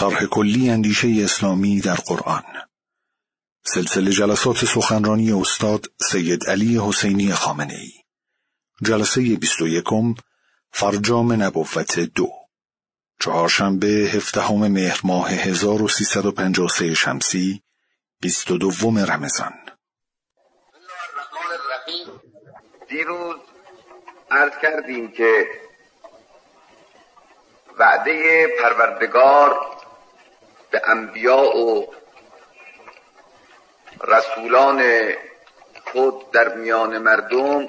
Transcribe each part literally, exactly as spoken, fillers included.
طرح کلی اندیشه اسلامی در قرآن. سلسله جلسات سخنرانی استاد سید علی حسینی خامنه‌ای. جلسه بیست و یکم فرجام نبوت دو، چهارشنبه هفدهم مهر ماه هزار و سیصد و پنجاه و سه شمسی، بیست و دوم رمضان. دیروز عرض کردیم که وعده پروردگار به انبیاء و رسولان خود در میان مردم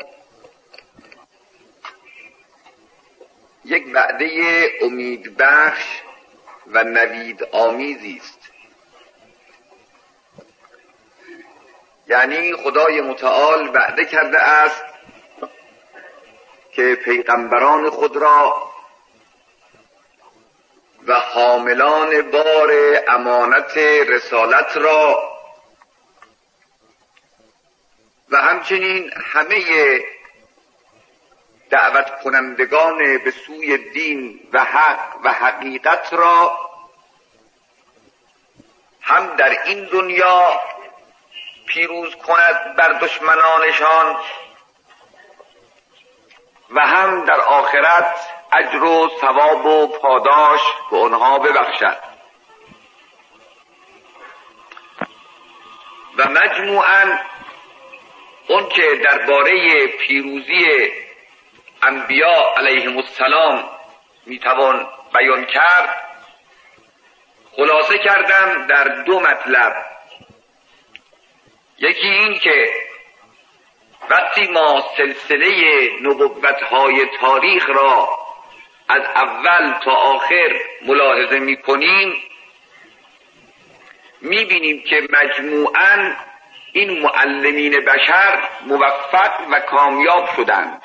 یک وعده امید بخش و نوید آمیزی است. یعنی خدای متعال وعده کرده است که پیغمبران خود را و حاملان بار امانت رسالت را و همچنین همه دعوت کنندگان به سوی دین و حق و حقیقت را هم در این دنیا پیروز کند بر دشمنانشان و هم در آخرت اجر و ثواب و پاداش به آنها ببخشد. و مجموعاً اون که درباره پیروزی انبیاء علیهم السلام میتوان بیان کرد خلاصه کردم در دو مطلب. یکی این که وقتی ما سلسله نبوت‌های تاریخ را از اول تا آخر ملاحظه می‌کنیم می‌بینیم که مجموعاً این معلمین بشر موفق و کامیاب شدند.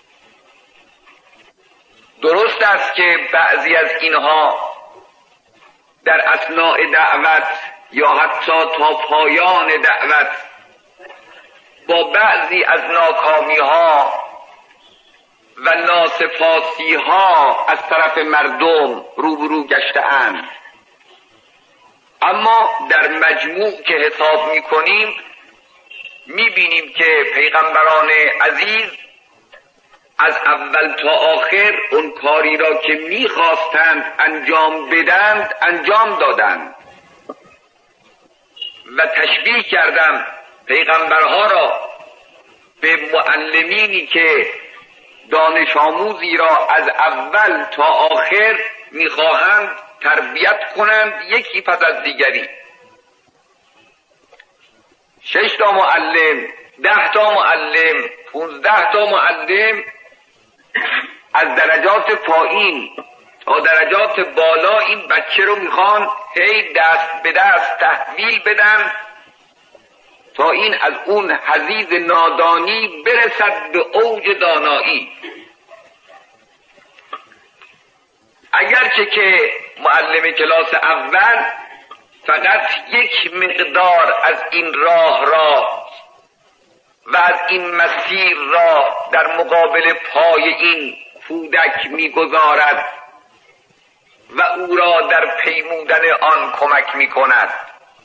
درست است که بعضی از اینها در اثناء دعوت یا حتی تا پایان دعوت با بعضی از ناکامی‌ها و ناسپاسی‌ها از طرف مردم روبرو گشته‌اند، اما در مجموع که حساب می‌کنیم می‌بینیم که پیغمبران عزیز از اول تا آخر اون کاری را که می‌خواستند انجام بدند انجام دادند. و تشبیه کردم پیغمبرها را به معلمینی که دانش آموزی را از اول تا آخر می‌خواهند تربیت کنند یکی پس از دیگری. شش تا معلم، ده تا معلم، پونزده تا معلم از درجات پایین تا درجات بالا این بچه رو میخوان هی دست به دست تحویل بدن تا این از اون حضیض نادانی برسد به اوج دانایی. اگرچه که معلم کلاس اول فقط یک مقدار از این راه را و از این مسیر را در مقابل پای این کودک میگذارد و او را در پیمودن آن کمک میکند.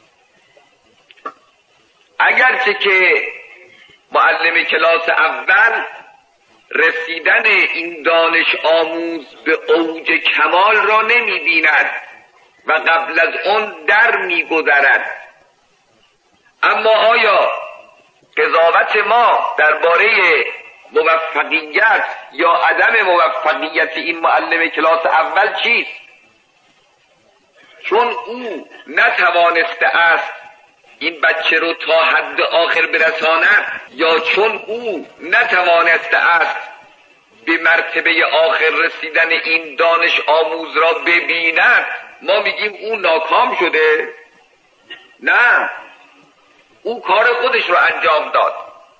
اگرچه که معلم کلاس اول رسیدن این دانش آموز به اوج کمال را نمی بیند و قبل از اون در می گذرد، اما آیا قضاوت ما درباره موفقیت یا عدم موفقیت این معلم کلاس اول چیست؟ چون او نتوانسته است این بچه رو تا حد آخر برساند یا چون او نتوانسته است به مرتبه آخر رسیدن این دانش آموز را ببیند ما میگیم او ناکام شده؟ نه، او کار خودش را انجام داد.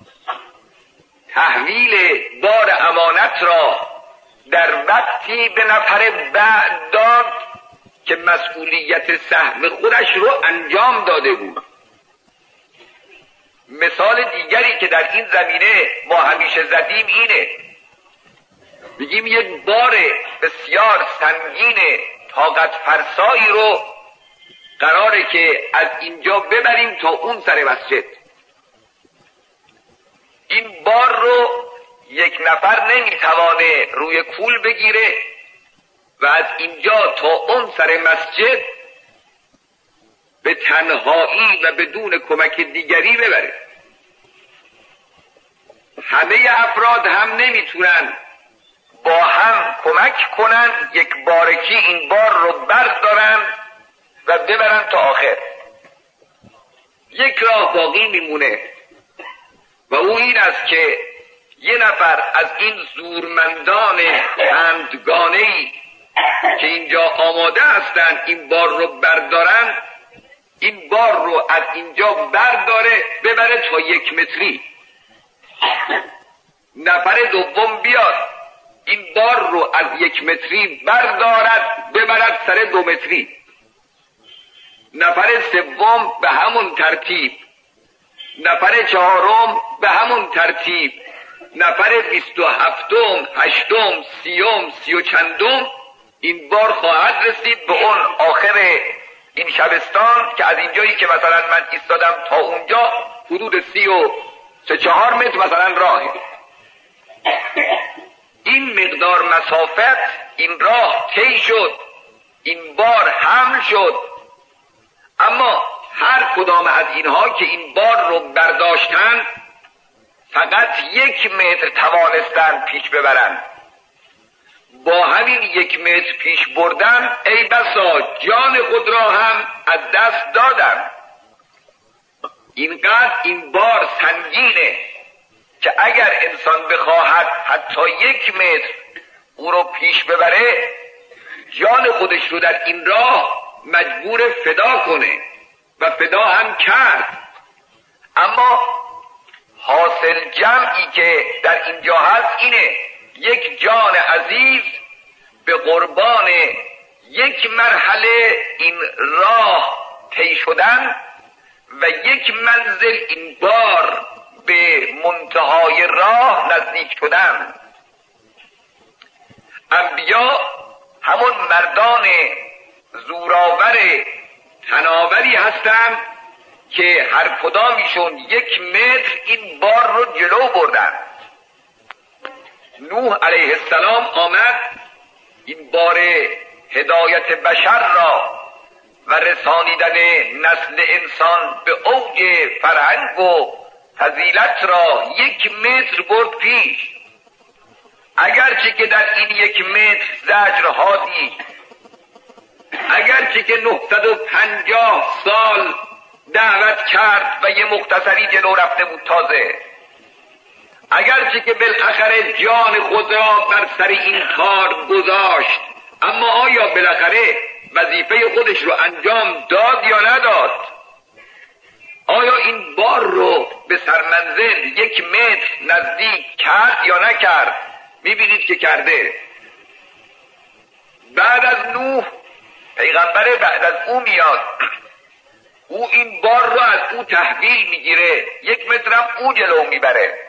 تحویل بار امانت را در وقتی به نفر بعد داد که مسئولیت سهم خودش رو انجام داده بود. مثال دیگری که در این زمینه ما همیشه زدیم اینه، میگیم یک بار بسیار سنگین طاقت فرسایی رو قراره که از اینجا ببریم تا اون سر مسجد. این بار رو یک نفر نمیتوانه روی کول بگیره و از اینجا تا اون سر مسجد به تنهایی و بدون کمک دیگری ببره. همه افراد هم نمیتونن با هم کمک کنن یک بارکی این بار رو بردارن و ببرن تا آخر. یک راه باقی میمونه و او این است که یه نفر از این زورمندان اندگانه‌ای که اینجا آماده هستن این بار رو بردارن، این بار رو از اینجا برداره ببره تا یک متری. نفر دوم بیاد این بار رو از یک متری بردارد ببرد سر دو متری. نفر سوم به همون ترتیب، نفر چهارم به همون ترتیب، نفر بیست و هفتم، هشتم، سیوم، سی و چندم این بار خواهد رسید به اون آخر این شبستان که از اینجایی که مثلا من ایستادم تا اونجا حدود سی و سه چهار متر مثلا راهه. این مقدار مسافت این راه طی شد، این بار حمل شد، اما هر کدام از اینها که این بار رو برداشتن فقط یک متر توانستن پیش ببرن. با همین یک متر پیش بردن ای بسا جان خود را هم از دست دادن. اینقدر این بار سنگینه که اگر انسان بخواهد حتی یک متر او رو پیش ببره جان خودش رو در این راه مجبور فدا کنه و فدا هم کرد. اما حاصل جمعی که در اینجا هست اینه یک جان عزیز به قربان یک مرحله این راه طی شدن و یک منزل این بار به منتهای راه نزدیک شدن. انبیا همون مردان زوراور تناوری هستند که هر کدامشون یک متر این بار رو جلو بردن. نوح علیه السلام آمد این بار هدایت بشر را و رسانیدن نسل انسان به اوج فرهنگ و فضیلت را یک متر برد پیش. اگرچه که در این یک متر زجرها دید، اگرچه که نهصد و پنجاه سال دعوت کرد و یه مختصری جلو رفته بود تازه، اگرچه که بالاخره جان خود را بر سر این کار گذاشت، اما آیا بالاخره وظیفه خودش رو انجام داد یا نداد؟ آیا این بار رو به سرمنزل یک متر نزدیک کرد یا نکرد؟ میبینید که کرده. بعد از نوح پیغمبر بعد از او میاد، او این بار رو از او تحویل میگیره، یک مترم او جلو میبره.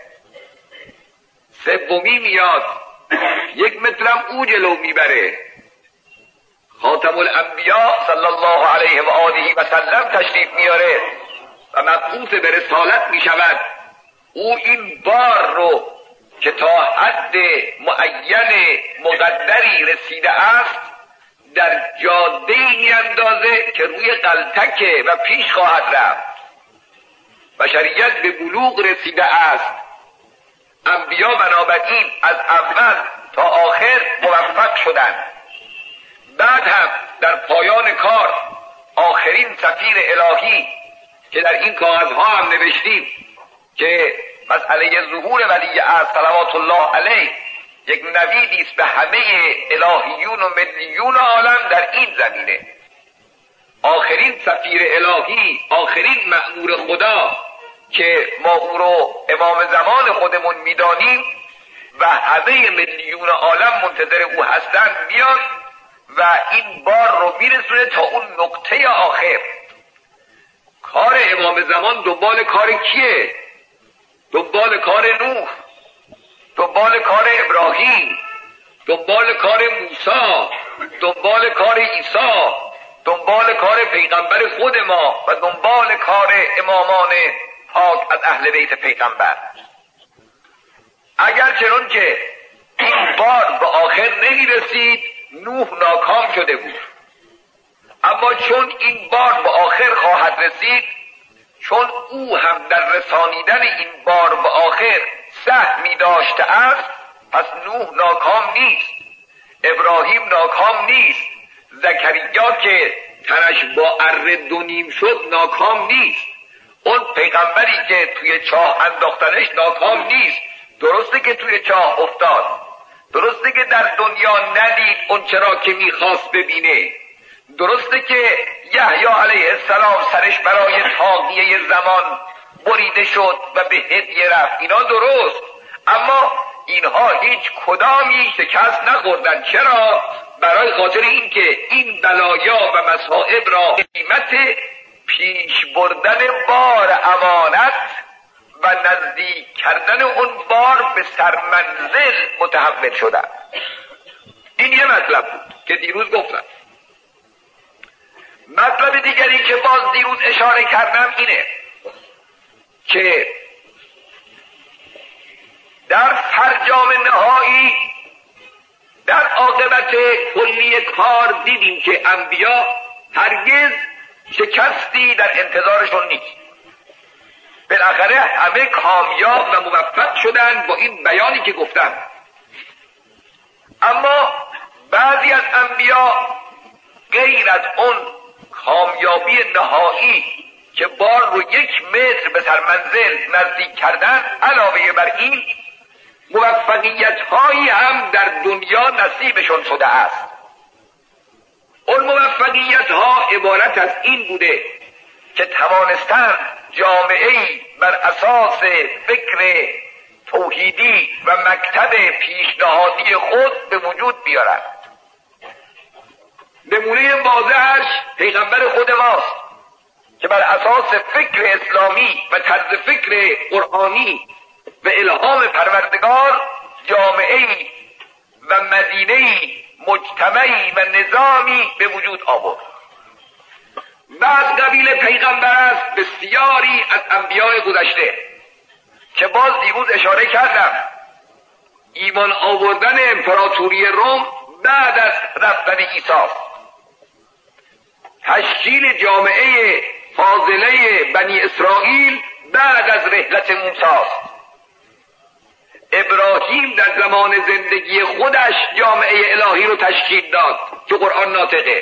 سومی میاد، یک مترم او جلو میبره. خاتم الانبیا صلی الله علیه و آله و سلم تشریف میاره و مبعوث به رسالت میشود. او این بار رو که تا حد معین مقدری رسیده است در جاده میاندازه که روی غلطکه و پیش خواهد رفت. بشریت به بلوغ رسیده است. انبیا بنابراین از اول تا آخر موفق شدند. بعد هم در پایان کار آخرین سفیر الهی که در این کاغذها هم نوشتیم که مسئله ظهور ولی عصر صلوات الله علیه یک نویدی است به همه الهیون و ملیون عالم در این زمینه. آخرین سفیر الهی، آخرین مأمور خدا که ما او رو امام زمان خودمون میدانیم و همه ملیون عالم منتظر او هستند میاد و این بار رو میرسونه تا اون نقطه آخر. کار امام زمان دنبال کار کیه؟ دنبال کار نوح، دنبال کار ابراهیم، دنبال کار موسی، دنبال کار عیسی، دنبال کار پیغمبر خود ما و دنبال کار امامان پاک از اهل بیت پیغمبر. اگر چنان که این بار به آخر نمی رسید نوح ناکام شده بود، اما چون این بار به آخر خواهد رسید، چون او هم در رسانیدن این بار به آخر سهمی داشته است، پس نوح ناکام نیست، ابراهیم ناکام نیست، زکریا که تنش با اره دو نیم شد ناکام نیست، اون پیغمبری که توی چاه انداختنش ناکام نیست. درسته که توی چاه افتاد، درسته که در دنیا ندید اون چرا که میخواست ببینه، درسته که یحیی علیه السلام سرش برای تاقیه زمان بریده شد و به هدیه رفت، اینا درست، اما اینها هیچ کدامی شکست نخوردن. چرا؟ برای خاطر اینکه این بلایا و مصائب را قیمت پیش بردن بار امانت و نزدیک کردن اون بار به سرمنزل متحول شدن. این یه مطلب بود که دیروز گفتم. مطلب دیگری که باز دیروز اشاره کردم اینه که در فرجام نهایی در عاقبت کلی کار دیدیم که انبیا هرگز شکستی در انتظارشون نیست، بالاخره همه کامیاب و موفق شدن با این بیانی که گفتم. اما بعضی از انبیا غیر از اون کامیابی نهایی که بار رو یک متر به سرمنزل نزدیک کردن، علاوه بر این موفقیت هایی هم در دنیا نصیبشون شده است. اون موفقیت ها عبارت از این بوده که توانستن جامعه‌ای بر اساس فکر توحیدی و مکتب پیشنهادی خود به وجود بیارن. نمونه واضحش پیغمبر خود ماست که بر اساس فکر اسلامی و طرز فکر قرآنی و الهام پروردگار جامعه‌ای و مدینه‌ای مجتمعی و نظامی به وجود آورد. و از قبیل پیغمبر است بسیاری از انبیاء گذشته که باز دیروز اشاره کردم ایمان آوردن امپراتوری روم بعد از رفتن عیسی، تشکیل جامعه فاضله بنی اسرائیل بعد از رحلت موسی، ابراهیم در زمان زندگی خودش جامعه الهی رو تشکیل داد که قرآن ناطقه،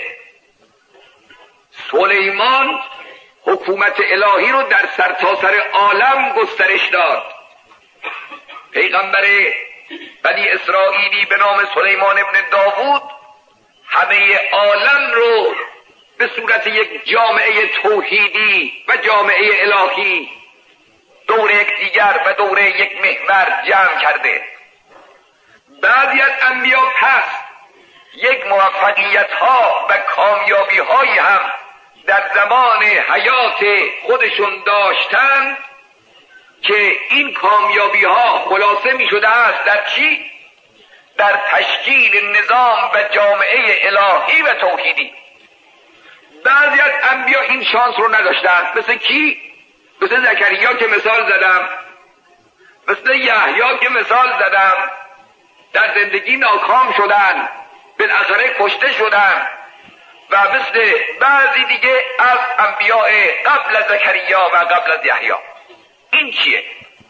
سلیمان حکومت الهی رو در سرتاسر عالم گسترش داد، پیغمبر بنی اسرائیلی به نام سلیمان ابن داوود همه عالم رو به صورت یک جامعه توحیدی و جامعه الهی دور یک دیگر و دور یک محور جمع کرده. بعضی از انبیا پس یک موفقیت ها و کامیابی هایی هم در زمان حیات خودشون داشتند که این کامیابی ها خلاصه می شده است در چی؟ در تشکیل نظام و جامعه الهی و توحیدی. بعضی از انبیا این شانس رو نداشتند، مثل کی؟ مثل زکریا که مثال زدم، مثل یحیی که مثال زدم، در زندگی ناکام شدن، بالاخره کشته شدن، و مثل بعضی دیگه از انبیاء قبل از زکریا و قبل از یحیی. این چیه؟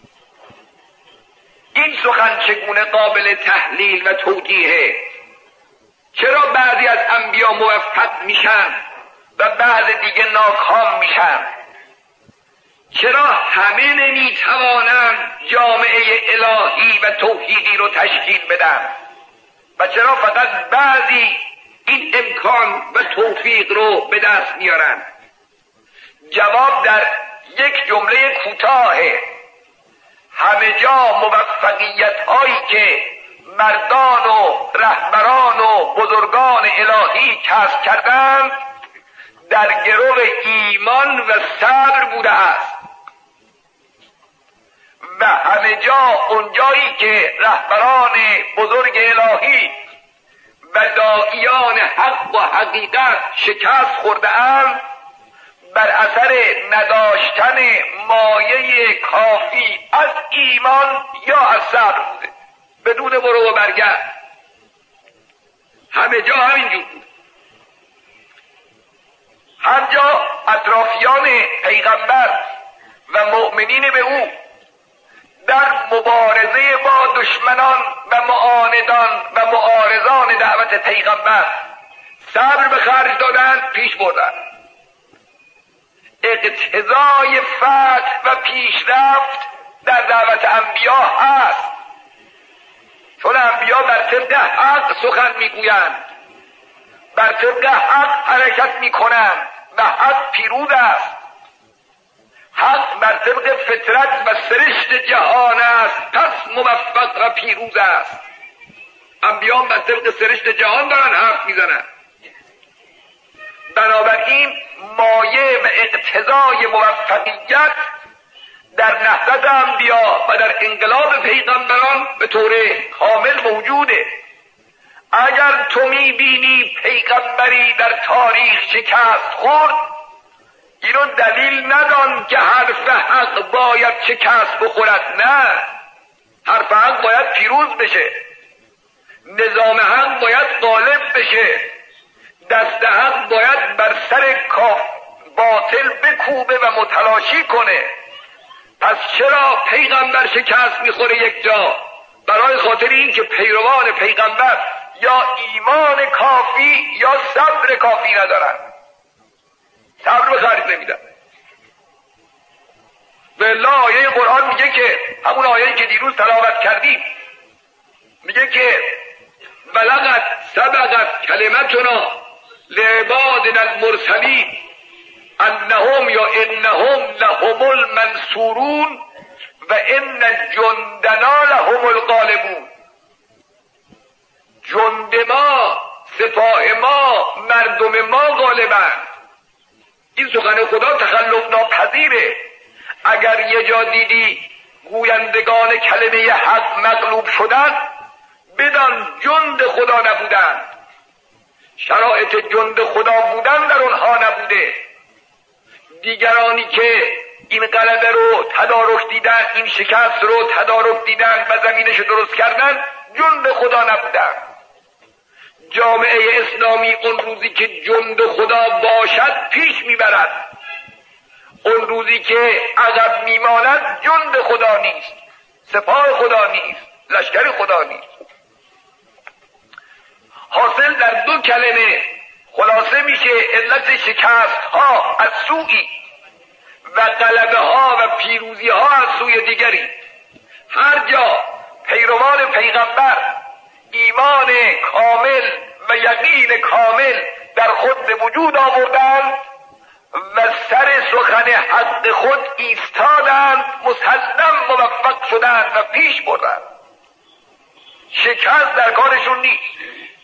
این سخن چگونه قابل تحلیل و توجیهه؟ چرا بعضی از انبیا موفق میشن و بعض دیگه ناکام میشن؟ چرا همه نمیتوانند جامعه الهی و توحیدی رو تشکیل بدن و چرا فقط بعضی این امکان و توفیق رو به دست میارن؟ جواب در یک جمله کوتاهه: همه جا موفقیت هایی که مردان و رهبران و بزرگان الهی کسب کردند در گرو ایمان و صبر بوده است، و همه جا اونجایی که رهبران بزرگ الهی و داعیان حق و حقیقت شکست خورده اند بر اثر نداشتن مایه کافی از ایمان یا از صبر بوده، بدون برو و برگرد. همه جا همینجور بود. هر جا اطرافیان پیغمبر و مؤمنین به او در مبارزه با دشمنان و معاندان و معارضان دعوت پیغمبر صبر به خرج دادند، پیش بردند. اقتضای فتح و پیشرفت در دعوت انبیا هست، چون انبیا بر طبق حق سخن میگویند، بر طبق حق حرکت میکنند و حق پیروز است. حق بر طبق فطرت و سرشت جهان است، پس موفق و پیروز است. انبیا بر طبق سرشت جهان دارن حرف میزنن. بنابراین مایه و اقتضای موفقیت در نهضت انبیا و در انقلاب پیغمبران به طور کامل موجوده. اگر تو میبینی پیغمبری در تاریخ شکست خورد، اینو دلیل ندان که حرف حق باید شکست بخورد. نه، حرف حق باید پیروز بشه، نظام حق باید غالب بشه، دست حق باید بر سر کاف باطل بکوبه و متلاشی کنه. پس چرا پیغمبر شکست میخوره یک جا؟ برای خاطر این که پیروان پیغمبر یا ایمان کافی یا صبر کافی ندارن، صبر به خرج نمیدن. والله آیه قرآن میگه که همون آیه‌ای که دیروز تلاوت کردیم میگه که بلغت سبقت کلمتنا لعبادنا المرسلین انهم یا انهم لهم المنصورون و ان جندنا لهم الغالبون. جند ما، سپاه ما، مردم ما غالبند. این سخن خدا تخلف ناپذیره. اگر یه جا دیدی گویندگان کلمه حق مغلوب شدن، بدان جند خدا نبودند، شرایط جند خدا بودن در اونها نبوده. دیگرانی که این غلبه رو تدارک دیدن، این شکست رو تدارک دیدن و زمینش درست کردن، جند خدا نبودن. جامعه اسلامی اون روزی که جند خدا باشد پیش میبرد، اون روزی که عقب میماند جند خدا نیست، سپاه خدا نیست، لشکر خدا نیست. حاصل در دو کلمه خلاصه میشه علت شکست ها از سوی و غلبه ها و پیروزی ها از سوی دیگری. هر جا پیروان پیغمبر ایمان کامل و یقین کامل در خود به وجود آوردند و سر سخن حق خود ایستادند، مسلم موفق شدند و پیش بردند. شکست در کارشون نیست.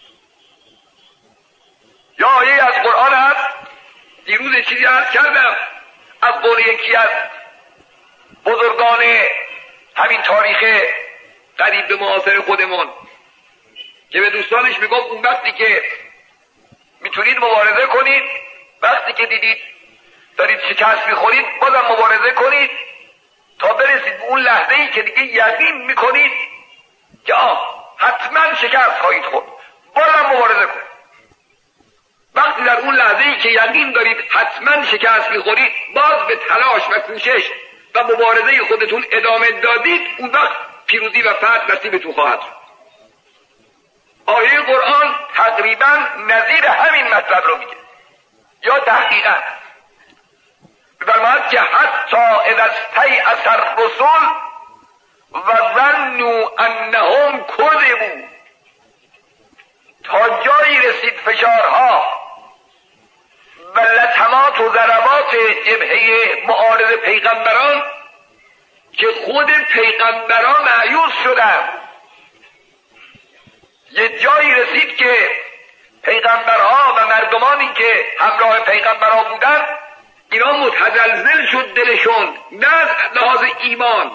یا آیه از قرآن هست، دیروز چیزی عرض کردم از قول یکی از بزرگان همین تاریخ قریب به معاصر خودمون که به دوستانش میگفت اون وقتی که میتونید مبارزه کنید، وقتی که دیدید دارید شکست میخورید بازم مبارزه کنید تا برسید به اون لحظه ای که دیگه یقین میکنید که آه حتما شکست خواهید خورد، بازم مبارزه کنید. وقتی در اون لحظه ای که یقین دارید حتما شکست میخورید، باز به تلاش و کوشش و مبارزه خودتون ادامه دادید، اون وقت پیروزی و فتح نصیبتون خواهد شد. آیه قرآن تقریبا نظیر همین مطلب رو میگه یا تحقیقا می‌فرماید که حتی اذا استیأس الرسل و ظنوا انهم کذبوا، تا جایی رسید فشارها و لطمات و ضربات جبهه معارض پیغمبران که خود پیغمبران مایوس شدند. یه جایی رسید که پیغمبرها و مردمانی که همراه پیغمبرها بودن اینا متزلزل شد دلشون، نه از لحاظ ایمان،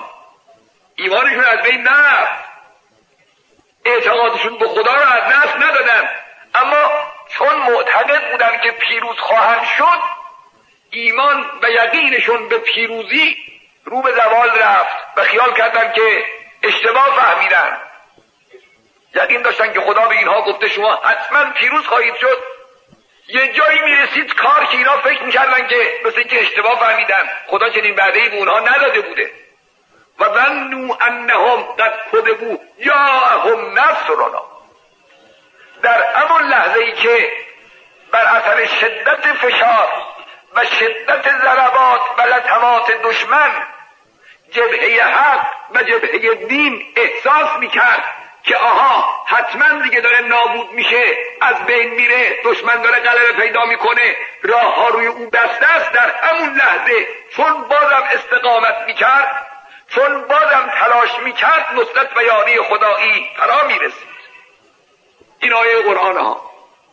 ایمانشون از بین نرفت، اعتقادشون به خدا رو از دست ندادن، اما چون معتقد بودن که پیروز خواهند شد، ایمان و یقینشون به پیروزی رو به زوال رفت و خیال کردن که اشتباه فهمیدن. یقین داشتن که خدا به اینها گفته شما حتما پیروز خواهید شد. یه جایی میرسید کار که اینا فکر میکردن که مثل که اشتباه فهمیدن، خدا چنین وعده‌ای به اونها نداده بوده. و ظنوا انهم قد کذبوا جاءهم نصرنا. در همون لحظه ای که بر اثر شدت فشار و شدت ضربات و لطمات دشمن جبهه حق و جبهه دین احساس میکرد که آها حتما دیگه داره نابود میشه، از بین میره، دشمن داره غلبه پیدا میکنه، راه ها روی او بسته است، در همون لحظه چون بازم استقامت میکرد، چون بازم تلاش میکرد، نصرت و یاری خدایی فرا میرسید. این آیه قرآن ها.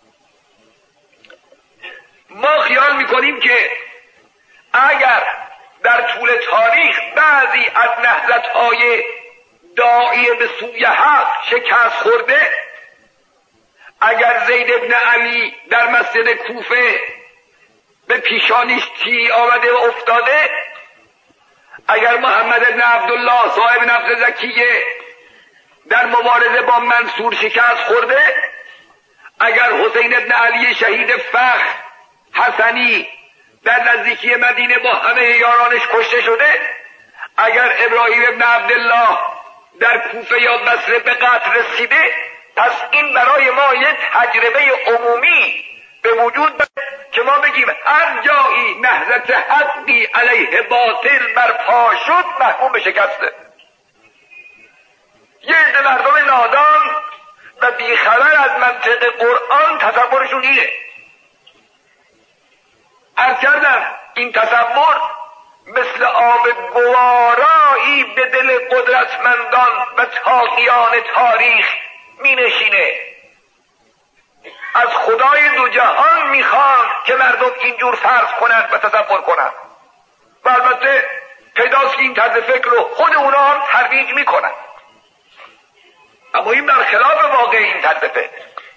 ما خیال میکنیم که اگر در طول تاریخ بعضی از نهضت‌های داعیه به سوی حق شکست خورده، اگر زید ابن علی در مسجد کوفه به پیشانیش تیر آمده و افتاده، اگر محمد ابن عبدالله صاحب نفس زکیه در مبارزه با منصور شکست خورده، اگر حسین ابن علی شهید فخر حسنی در نزدیکی مدینه با همه یارانش کشته شده، اگر ابراهیم ابن عبدالله در کوفه یا بصره به قتل رسیده، پس این برای ما یک تجربه عمومی به وجود بر که ما بگیم هر جایی نهضت حقی علیه باطل برپا شد محکوم به شکسته. یه عده مردم نادان و بیخبر از منطق قرآن تصورشون اینه. عرض کردم این تصور مثل آب گوارایی به دل قدرتمندان و طاغیان تاریخ می نشینه. از خدای دو جهان می خوان که مردم اینجور فرض کنند و تصور کنند و البته پیداست که این طرز فکر رو خود اونا هم ترویج می کنند، اما این برخلاف واقع این طرز فکر.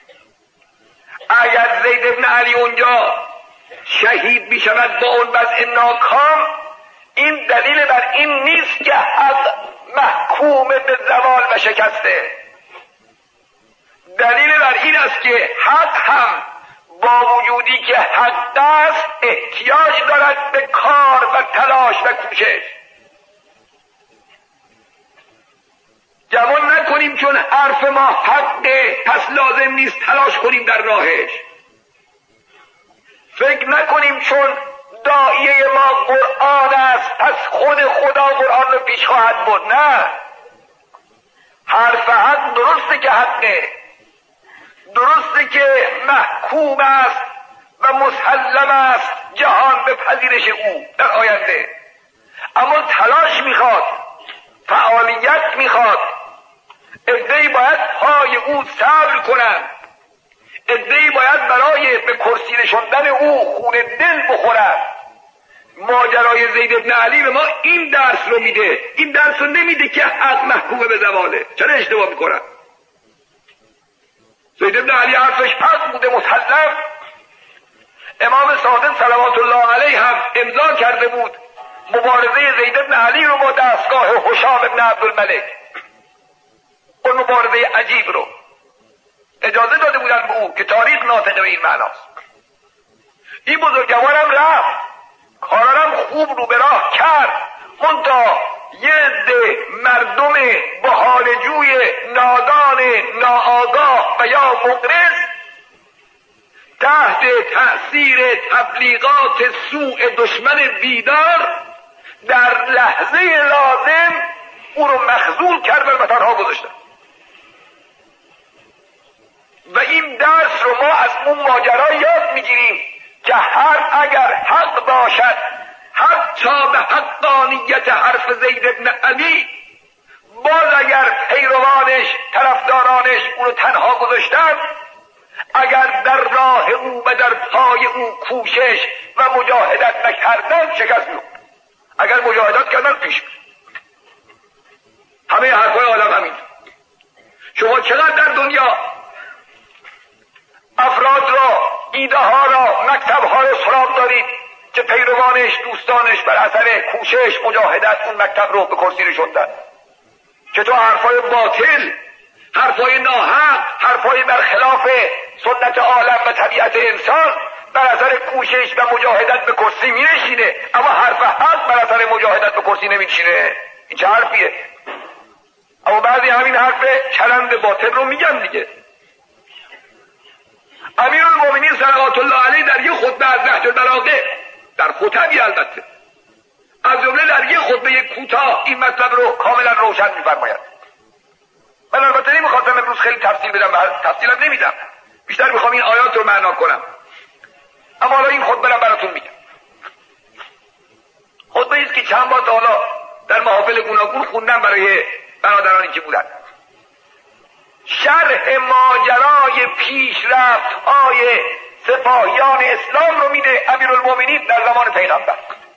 اگر زید ابن علی اونجا شهید می شود با اون وضع ناکام، این دلیل بر این نیست که حق محکوم به زوال و شکسته. دلیل بر این است که حق هم با وجودی که حق است احتیاج دارد به کار و تلاش و کوشش. گمان نکنیم چون حرف ما حقه پس لازم نیست تلاش کنیم در راهش. فکر نکنیم چون داعیه ما قرآن است پس خود خدا قرآن رو پیش خواهد برد. نه، حرف حق درسته که حقه، درسته که محکوم است و مسلم است جهان به پذیرش او در آینده، اما تلاش میخواد، فعالیت میخواد. عده‌ای باید پای او صبر کنند، عده‌ای باید برای به کرسی نشاندن او خون دل بخورند. ماجرای زید ابن علی به ما این درس رو میده. این درس رو نمیده که حق محکوم به زواله. چرا اشتباه میکنن؟ زید ابن علی حرفش پس بوده، مسلم. امام صادق صلوات الله علیه هم امضا کرده بود مبارزه زید ابن علی رو با دستگاه هشام ابن عبدالملک. اون مبارزه عجیب رو اجازه داده بودن به او که تاریخ ناطقه به این معناست. این بزرگوارم رفت، کارانم خوب رو به راه کرد، منتها یه عده مردم بحالجوی نادان ناآگاه و یا مغرض تحت تأثیر تبلیغات سوء دشمن بیدار در لحظه لازم او رو مخذول کردن و تنها گذاشتن. و این درس رو ما از اون ماجرا یاد میگیریم که هر اگر حق باشد، حتی به حقانیت حرف زید ابن علی، باز اگر پیروانش طرفدارانش او رو تنها گذاشتن، اگر در راه او و در پای او کوشش و مجاهدت نکردن شکست می‌خورد. اگر مجاهدت کردن پیش می‌رفت. همه حرفای عالم همین. شما چقدر در دنیا افراد را، ایده ها را، مکتب ها را سراغ دارید که پیروانش، دوستانش بر اثر کوشش، مجاهدت اون مکتب رو به کرسی نشوندن. که تو حرفای باطل، حرفای ناحق، حرفای برخلاف سنت عالم و طبیعت انسان بر اثر کوشش و مجاهدت به کرسی می نشینه، اما حرف حق بر اثر مجاهدت به کرسی نمی نشینه. این چه حرفیه؟ اما بعضی همین حرف چرند باطل رو میگن دیگه. امیرالمومنین صلوات الله علیه در یک خطبه از نهج البلاغه، در خطبی البته، از جمله در یک خطبه کوتاه این مطلب رو کاملا روشن می‌فرماید. من البته نمی‌خواستم امروز خیلی تفصیل بدم و تفصیلم نمیدم، بیشتر میخوام این آیات رو معنا کنم، اما حالا این خطبه رو براتون میگم. خطبه ایست که چند بار تا حالا در محافل گوناگون خوندم برای برادرانی که بودن. شرح ماجرای پیشرفت‌های سپاهیان اسلام رو میده امیرالمومنین در زمان پیغمبر.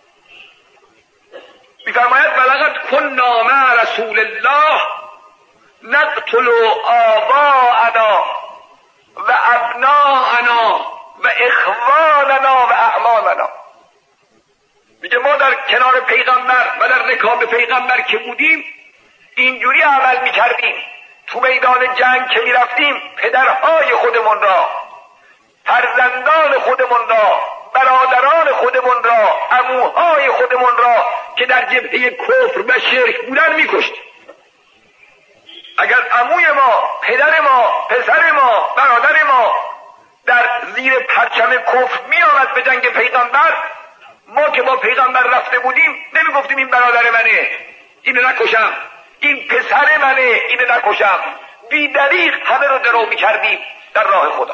میفرماید ولقد کنا مع رسول الله نقتل آباءنا و ابناءنا و اخواننا و اعمامنا. میگه ما در کنار پیغمبر و در رکاب پیغمبر که بودیم اینجوری عمل میکردیم. تو میدان جنگ که میرفتیم پدرهای خودمون را، فرزندان خودمون را، برادران خودمون را، عموهای خودمون را که در جبهه کفر و شرک بودن میکشتیم. اگر عموی ما، پدر ما، پسر ما، برادر ما در زیر پرچم کفر می آمد به جنگ پیغمبر، ما که با پیغمبر رفته بودیم نمی گفتیم این برادر منه اینو نکشم، این پسر منه اینو نکشم. بی دریغ همه رو درو می کردیم در راه خدا.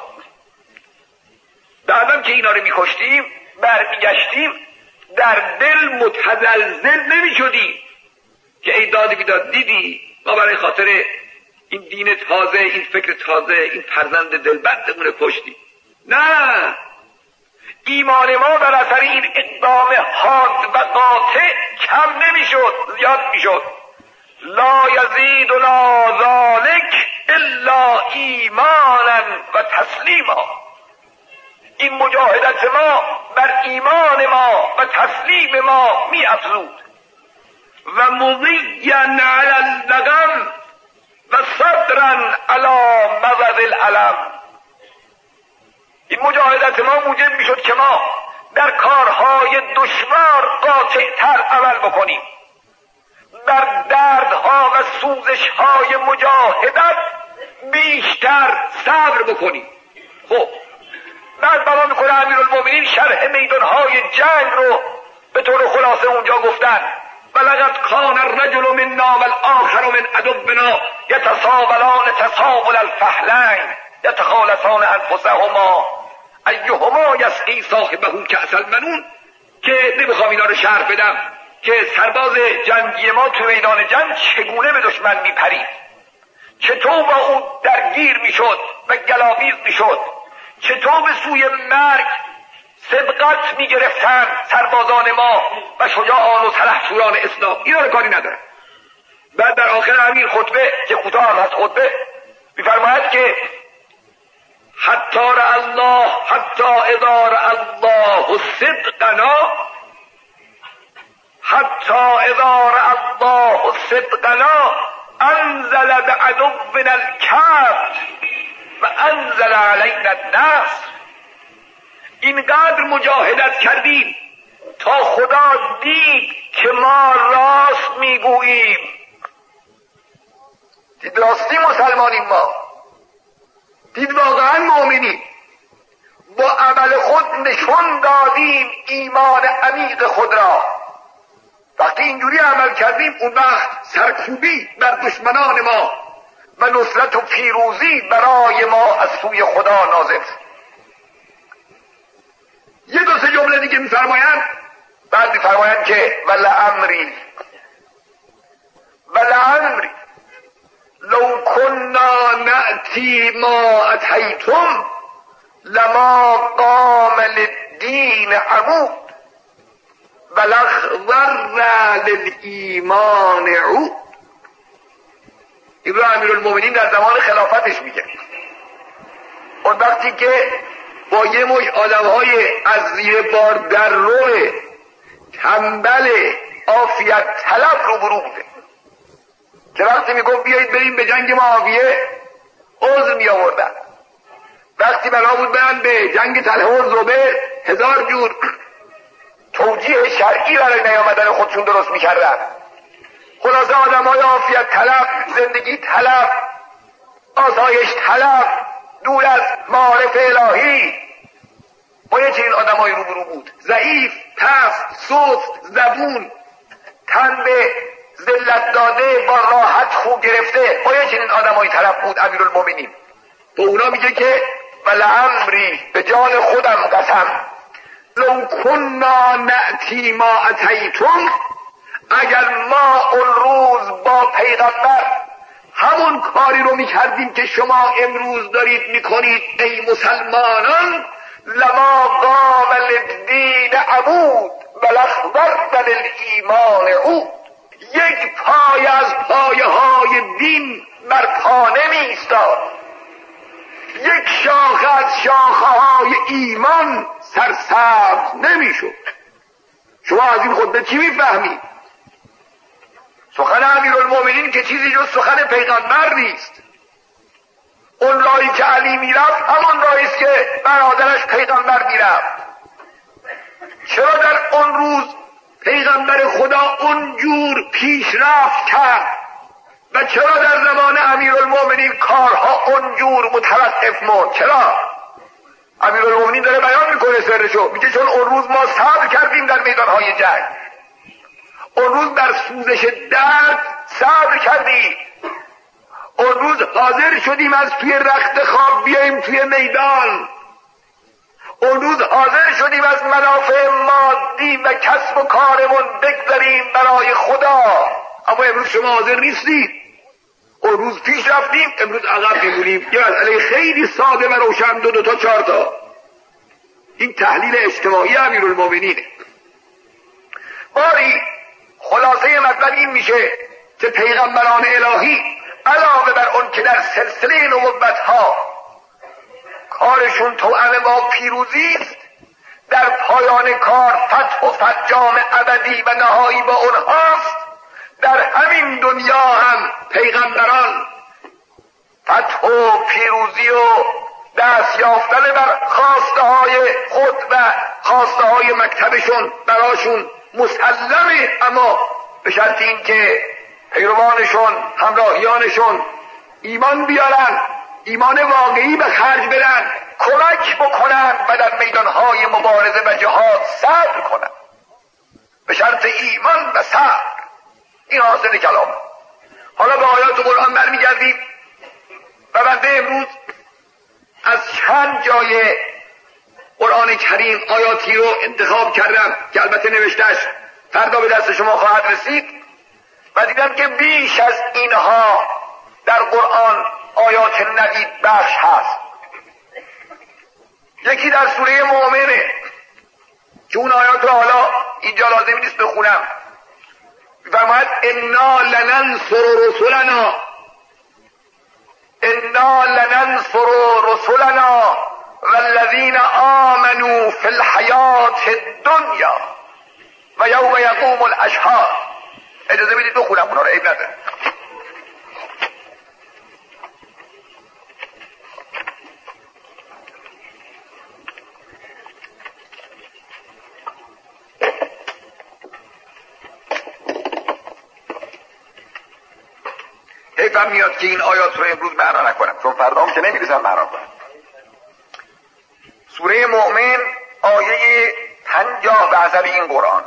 بعدم که اینا رو می کشتیم برمیگشتیم در دل متزلزل نمی شدیم که ای داد بیداد دیدی ما برای خاطر این دین تازه، این فکر تازه، این فرزند دلبندمون کشتیم. نه، ایمان ما بر اثر این اقدام حاد و قاطع کم نمیشد، زیاد میشد. لا یزیدنا ذلک الا ایمانا و تسلیما. این مجاهدت ما بر ایمان ما و تسلیم ما می افزود. و مضیا علی اللغم و صدرا علی مضض الالم. این مجاهدت ما موجب میشد که ما در کارهای دشوار قاطع‌تر عمل بکنیم، در دردها و سوزشهای مجاهدت بیشتر صبر بکنیم. خب بعد بیان میکنه امیرالمومنین شرح میدانهای جنگ رو به طور خلاصه اونجا گفتن. ولقد کان الرجل منا والآخر من عدونا یتساولان تساول الفحلین یتخالصان انفسهما ایهما یسقی صاحبه کأس المنون. که نمیخوام اینا رو شرح بدم که سرباز جنگی ما تو میدان جنگ چگونه به دشمن میپرید، چطور با اون درگیر میشد و گلاویز میشد، چطور به سوی مرگ سبقت میگرفتن سربازان ما و شجاعان و سلحشوران اسلام. اینا رو کاری نداره. بعد در آخر همین خطبه که کوتاه هم هست خطبه میفرماید که حتی رأى الله حتی اذا رأى الله صدقنا حتی اذا رأى الله صدقنا انزل بعدونا الكبت و انزل علینا النصر. اینقدر مجاهدت کردیم تا خدا دید که ما راست میگوییم. دید راستی مسلمانیم، ما دید واقعا مؤمنیم، با عمل خود نشون دادیم ایمان عمیق خود را. وقتی اینجوری عمل کردیم اون وقت سرکوبی بر دشمنان ما و نصرت و پیروزی برای ما از سوی خدا نازل. یه دو سه جمله دیگه میفرمایند. بعد میفرمایند که ولعمری ولعمری لو کنا نأتی ما اتیتم لما قام للدین عمود ولغور للایمان عود. این رو امیرالمومنین در زمان خلافتش میگه. اون وقتی که با یه مش آدم‌های از زیر بار در روه تنبل عافیت طلب روبرو بوده که وقتی میگفت بیایید بریم به جنگ معاویه عذر می آوردن. وقتی بنا بود برن به جنگ طلحه و زبیر هزار جور توجیه شرعی برای نیامدن خودشون درست میکردن. خلاصه آدم‌های عافیت طلب، زندگی طلب، آسایش طلب، دور از معارف الهی، با یه چنین آدم‌های روبرو بود. ضعیف، پست، سست، زبون، تن به ذلت داده، با راحت خو گرفته، با یه چنین آدم‌های طلب بود امیرالمومنین. تو اونا میگه که ولعمری، به جان خودم قسم، لو کنا نأتی ما اتیتم، اگر ما اون روز با پیغمبر همون کاری رو میکردیم که شما امروز دارید میکنید ای مسلمانان، لما قام للدین عمود ولخضرنا للایمان عود، یک پای از پایه های دین بر پا نمی ایستاد، یک شاخه از شاخه های ایمان سرسبز نمی شد. شما از این خطبه چی میفهمید؟ سخن امیرالمومنین که چیزی جز سخن پیغمبر نیست. اون راهی که علی میرفت همون راهیست که برادرش پیغمبر میرفت. چرا در اون روز پیغمبر خدا اونجور پیشرفت کرد و چرا در زمان امیرالمومنین کارها اونجور متوقف موند؟ چرا؟ امیرالمومنین داره بیان میکنه سرشو، میگه چون اون روز ما صبر کردیم در میدانهای جنگ، اون روز در سوزش درد صبر کردیم، اون روز حاضر شدیم از توی رخت خواب بیاییم توی میدان، اون روز حاضر شدیم از منافع مادی و کسب و کارمون بگذاریم برای خدا. اما امروز شما حاضر نیستید. اون روز پیش رفتیم، امروز عقب میمونیم. یه مسئله خیلی ساده و روشن، دو دو تا چهار تا. این تحلیل اجتماعی امیرالمومنینه. باری خلاصه مطلب این میشه که پیغمبران الهی علاوه بر اون که در سلسله نبوت‌ها کارشون توأم با پیروزی است، در پایان کار فتح و فرجام ابدی و نهایی با اونهاست. در همین دنیا هم پیغمبران فتح و پیروزی و دست یافتن بر خواسته های خود و خواسته های مکتبشون براشون مسلمه، اما به شرط این که پیروانشون، همراهیانشون ایمان بیارن، ایمان واقعی به خرج بدن، کمک بکنن و در میدانهای مبارزه و جهاد صبر کنن. به شرط ایمان و صبر. این حاصل کلام. حالا به آیات قرآن برمیگردیم و بنده امروز از چند جای قرآن کریم آیاتی رو انتخاب کردم که البته نوشتهش فردا به دست شما خواهد رسید و دیدم که بیش از اینها در قرآن آیات نوید بخش هست. یکی در سوره مؤمنه که اون آیات رو حالا اینجا لازم نیست بخونم. فرماید انا لننصر رسلنا، انا لننصر رسلنا والذین آمنوا فی الحیات الدنیا و یوم یقوم الاشهاد. اجازه بدید بخونم اونا رو، عیب نداره. حیفم میاد که این آیات رو امروز معنا نکنم، چون فردا هم که نمیرسم معنا کنم. سوره مؤمن آیه پنجاه به اثر این قرآن،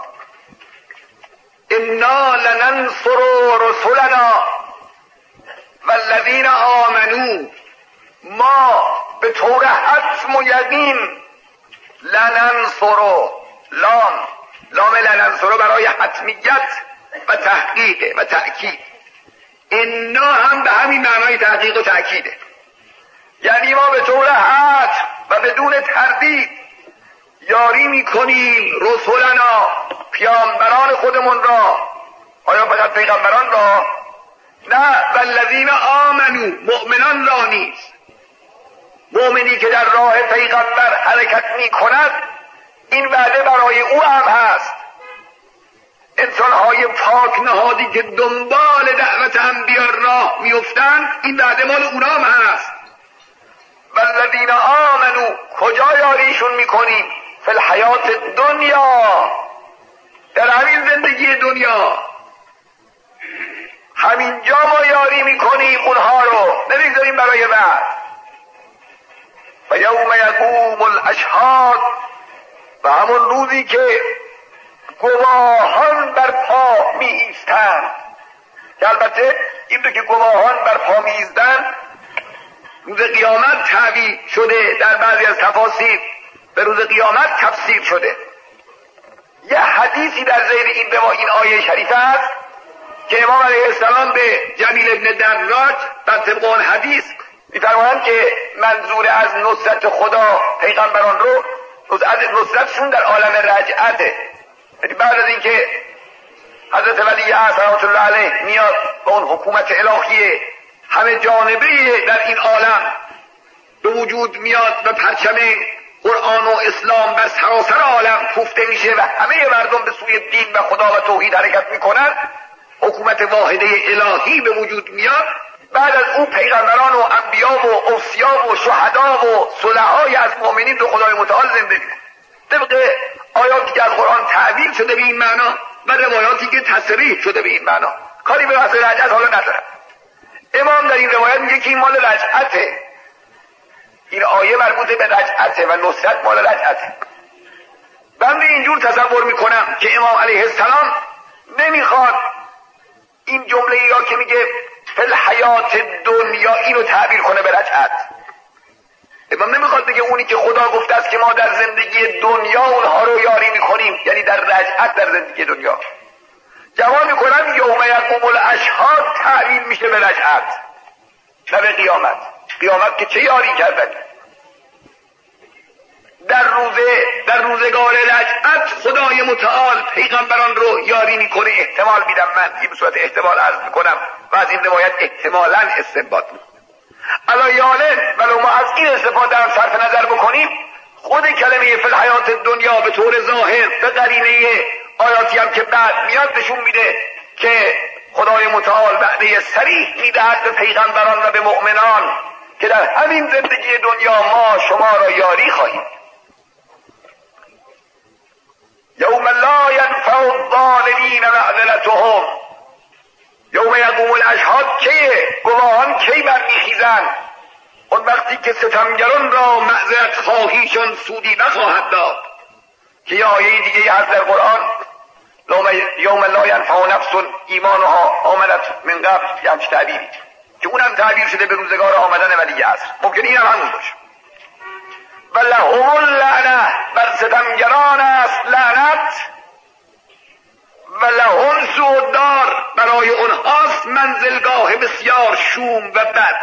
انا لننصر رسلنا والذین آمنوا، ما به طور حتم و یقین لننصر، لام لام لننصر برای حتمیت و تحقیق و تأکید، انا هم به همین معنای تحقیق و تأکیده. یعنی ما به طور حتم و بدون تردید یاری میکنیم رسولنا، پیامبران خودمون را. آیا فقط پیغمبران را؟ نه، والذین آمنو، مؤمنان را نیز. مؤمنی که در راه پیغمبر حرکت می کند این وعده برای او هم هست. انسانهای پاک نهادی که دنبال دعوت انبیا راه میافتند این وعده مال اونا هم هست. والذین آمنو کجا یاریشون میکنیم؟ فی الحیات دنیا، در همین زندگی دنیا، همینجا ما یاری میکنیم اونها رو، نمیذاریم برای بعد. و یوم یقوم الاشهاد، و همون روزی که گواهان بر پا می ایستند، که البته این رو که گواهان بر پا می ایستند روز قیامت تعبیر شده، در بعضی از تفاسیر به روز قیامت تفسیر شده. یه حدیثی در زیر این به این آیه شریفه است که امام علیه السلام به جمیل ابن دراج بر طبق اون حدیث می‌فرمایند که منظور از نصرت خدا پیغمبران رو نصرتشون در عالم رجعته، یعنی بعد از اینکه حضرت ولی اعظم رحمت الله علیه میاد با اون حکومت الهی همه جانبه در این عالم به وجود میاد و پرچم قرآن و اسلام بر سراسر عالم کوفته میشه و همه مردم به سوی دین و خدا و توحید حرکت میکنن، حکومت واحده الهی به وجود میاد. بعد از اون پیغمبران و انبیا و اوصیا و شهدا و صلحای از مؤمنین رو خدای متعال زنده میکنه طبق آیاتی که از قرآن تعبیر شده به این معنا و روایاتی که تصریح شده به این معنا. کاری به بحث رجعت حالا ندارم. امام در این روایت میگه که این مال رجعته، این آیه مربوط به رجعته و نصرت مال رجعته. من اینجور تصور میکنم که امام علیه السلام نمیخواد این جمله ای را که میگه فی الحیات دنیا اینو تعبیر کنه به رجعت. امام نمیخواد بگه اونی که خدا گفته است که ما در زندگی دنیا اونها رو یاری میکنیم یعنی در رجعت در زندگی دنیا. جواب میکنم یوم یقوم الاشهاد تعبیر میشه به رجعت، نه به قیامت. قیامت که چه یاری کردن؟ در روزه در روزگار رجعت خدای متعال پیغمبران رو یاری میکنه. احتمال میدم من این به صورت احتمال عرض میکنم و از این روایت احتمالاً استنباط میکنم. علایاله ولو ما از این استفاده هم صرف نظر بکنیم، خود کلمه فی الحیات دنیا به طور ظاهر به قرینه آیاتی هم که بعد میاد نشون میده که خدای متعال وعده صریح میدهد به پیغمبران و به مؤمنان که در همین زندگی دنیا ما شما را یاری خواهیم. یوم لا ینفع الظالمین معذرتهم، یوم یقوم الاشهاد کیه؟ گواهان کی برمیخیزند؟ اون وقتی که ستمگران را معذرت خواهیشان سودی نخواهد داد. که یه آیه دیگه هست در قرآن یوم لا ینفع نفس ایمانها آمنت من قبل، یه همچه تعبیری که اونم تعبیر شده به روزگار آمدن ولی عصر. ممکنه این هم همون باشه. و لهم اللعنه، بر ستمگران است لعنت. و لهم سوء الدار، برای اونهاست منزلگاه بسیار شوم و بد.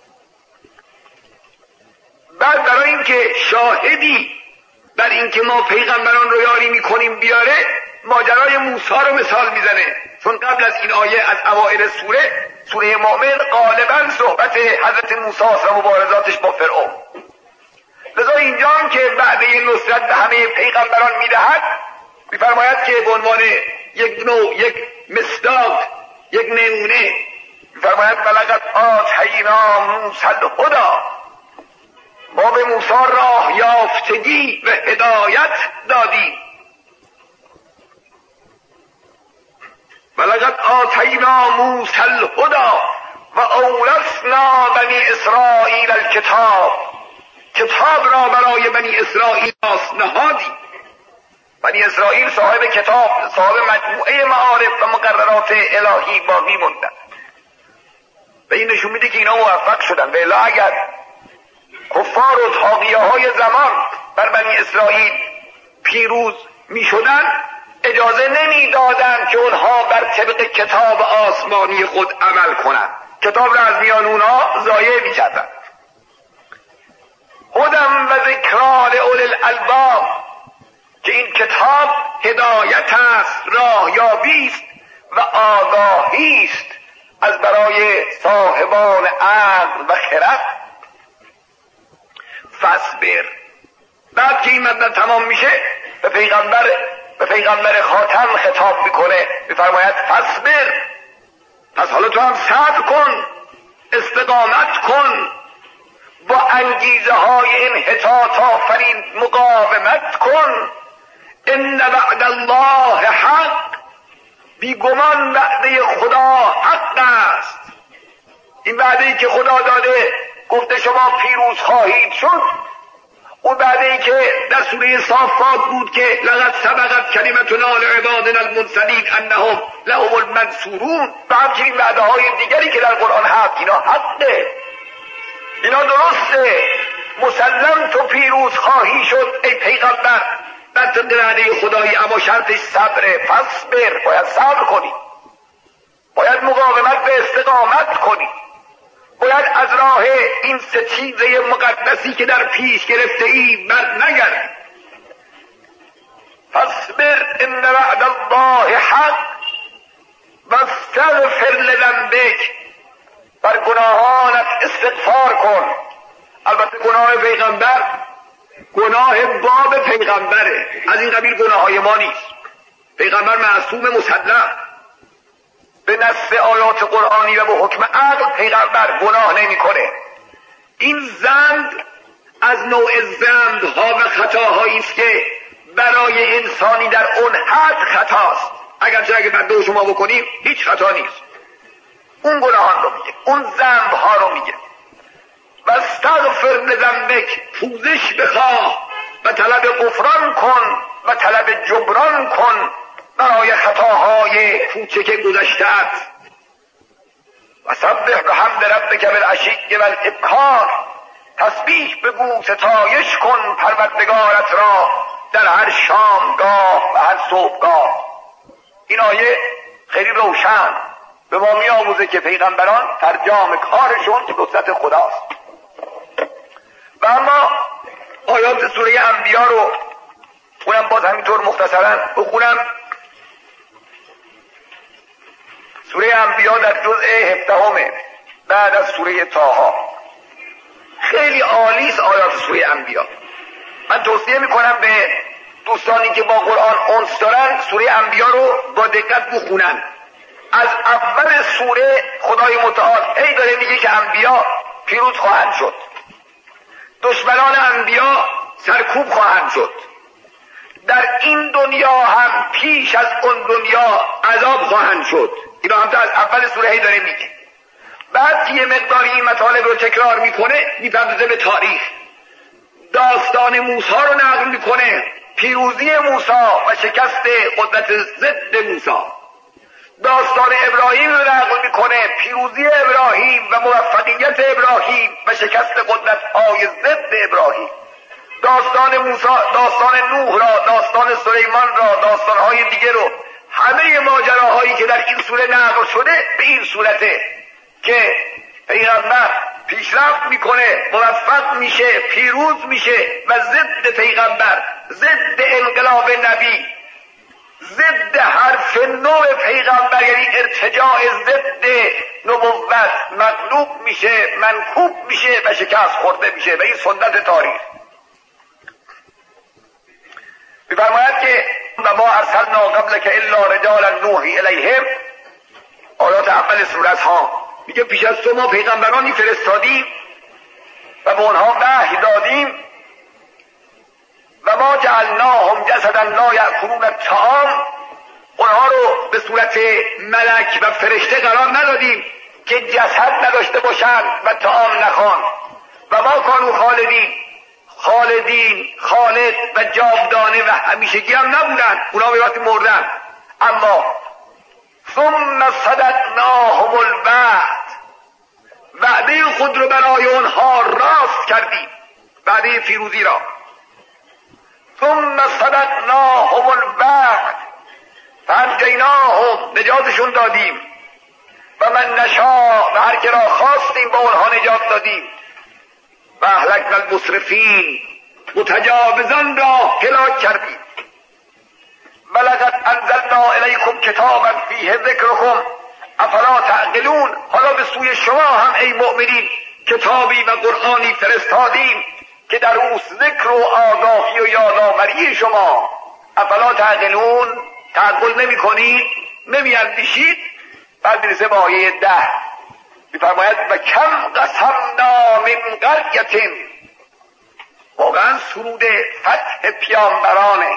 بعد برای اینکه شاهدی بر اینکه ما پیغمبران رو یاری میکنیم بیاره، ماجرای موسی رو مثال میزنه، چون قبل از این آیه از اوائل سوره سوره مؤمن غالبا صحبت حضرت موسی و مبارزاتش با فرعون. لذا اینجا هم که وعده نصرت به همه پیغمبران میدهد میفرماید که به عنوان یک نوع، یک مصداق، یک نمونه میفرماید ولقد آتینا موسی الهدی، ما به موسی راه یافتگی و هدایت دادیم. ولقد آتینا موسی الهدی و اورثنا بنی اسرائیل الکتاب، کتاب را برای بنی اسرائیل نهادی. بنی اسرائیل صاحب کتاب، صاحب مجموعه معارف و مقررات الهی باقی موندن. به این نشون میده که اینا موفق شدن. به الا اگر کفار و طاغیه های زمان بر بنی اسرائیل پیروز می شدن، اجازه نمی دادن که اونها بر طبق کتاب آسمانی خود عمل کنند. کتاب را از میان اونها ضایع می کردن. هدی و ذکری لأولی الالباب، که این کتاب هدایت است، راهیابی است و آگاهی است از برای صاحبان عقل و خرد. فاصبر. بعد که این مطلب تمام میشه به پیغمبر به پیغمبر خاتم خطاب میکنه، میفرماید فاصبر، پس حالا تو هم صبر کن، استقامت کن، با انگیزه های انحطاط آفرین مقاومت کن. ان وعد الله حق، بیگمان وعده خدا حق است. این وعده‌ای که خدا داده گفته شما پیروز خواهید شد، اون وعده‌ای که در سوره صافات بود که لقد سبقت کلمتنا لعبادنا المرسلین انهم لهم المنصورون، و همچنین وعده‌های دیگری که در قرآن هست، اینا حقه، اینا درسته. مسلم تو پیروز خواهی شد ای پیغمبر در طبق وعده خدایی، اما شرطش صبره. فاصبر، باید صبر کنی، باید مقاومت به استقامت کنی، باید از راه این سه چیزه مقدسی که در پیش گرفته ای بر نگردی. فاصبر ان وعد الله حق واستغفر لذنبک، بر گناهانت استغفار کن. البته گناه پیغمبر گناه باب پیغمبره، از این قبیل گناه های ما نیست. پیغمبر معصوم مسلم، به نص آیات قرآنی و به حکم عقل پیغمبر گناه نمی کنه. این ذنب از نوع ذنب‌ها و خطاهایی است که برای انسانی در اون حد خطاست، اگرچه اگه بنده شما بکنیم هیچ خطا نیست. اون گناهان رو میگه، اون ذنب‌ها رو میگه. و استغفر لذنبک، پوزش بخواه و طلب غفران کن و طلب جبران کن برای خطاهای کوچک گذشته‌ات. و سبح بحمد ربک بالعشی والابکار، تسبیح بگو، ستایش کن پروردگارت را در هر شامگاه و هر صبحگاه. این آیه خیلی روشن به ما می آموزه که پیغمبران فرجام کارشون نصرت خداست. و اما آیات سوره انبیا رو اونم باز همینطور مختصرا بخونم. سوره انبیا در جزء هفدهم بعد از سوره طه. خیلی عالیست آیات سوره انبیا. من توصیه میکنم به دوستانی که با قرآن انس دارن سوره انبیا رو با دقت بخونن. از اول سوره خدای متعال هی داره میگه که انبیا پیروز خواهند شد، دشمنان انبیا سرکوب خواهند شد، در این دنیا هم پیش از اون دنیا عذاب خواهند شد. اینا هم از اول سوره هی داره میگه. بعد که یه مقداری این مطالب رو تکرار میکنه میپردازه به تاریخ، داستان موسی رو نقل میکنه، پیروزی موسی و شکست قدرت ضد موسی. داستان ابراهیم رو نقل میکنه، پیروزی ابراهیم و موفقیت ابراهیم و شکست قدرت های ضد ابراهیم. داستان موسی، داستان نوح را، داستان سلیمان را، داستان های دیگه رو، همه ماجراهایی که در این سوره نقل شده به این صورته که پیغمبر پیشرفت میکنه، موفق میشه، پیروز میشه و ضد پیغمبر، ضد انقلاب نبی، ضد حرف نو پیغمبر، یعنی ارتجاع ضد نبوت مغلوب میشه، منکوب میشه و شکست خورده میشه. و این سنت تاریخ. می‌فرماید که و ما ارسلنا قبلک الا رجالا نوحی الیهم، آیات اول سوره ها میگه پیش از تو ما پیغمبرانی فرستادیم و به اونها وحی دادیم و ما جعلناهم جسدا لا یأکلون الطعام، اونها رو به صورت ملک و فرشته قرار ندادیم که جسد نداشته باشند و طعام نخوان. و ما کانوا خالدین، خالدین خالد و جاودانه و همیشگی هم نبودن، اونا به وقتی مردن. اما ثم صدقناهم الوعد، وعده خود رو برای اونها راست کردیم، وعده پیروزی را. ثم صدقناهم الوعد فانجیناهم، نجاتشون دادیم. و من نشاء، و هر که را خواستیم با اونها نجات دادیم. و اهلکنا المسرفین، متجاوزان را هلاک کردیم. ولقد انزلنا الیکم کتابا فیه ذکرکم افلا تعقلون، حالا به سوی شما هم ای مؤمنین کتابی و قرآنی فرستادیم که در اوست ذکر و آگاهی و یادآوری شما. افلا تعقلون، تعقل نمی کنید، نمی اندیشید. بعد میرسه به آیه ده میفرماید و کم قسمنا من قریة. واقعا سرود فتح پیامبرانه،